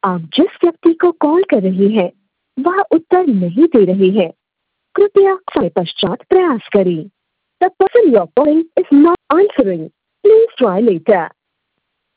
आप जिस व्यक्ति को कॉल कर रहे हैं वह उत्तर नहीं दे रहे हैं। कृपया समय पश्चात प्रयास करें। The person you're calling is not answering. Please try later.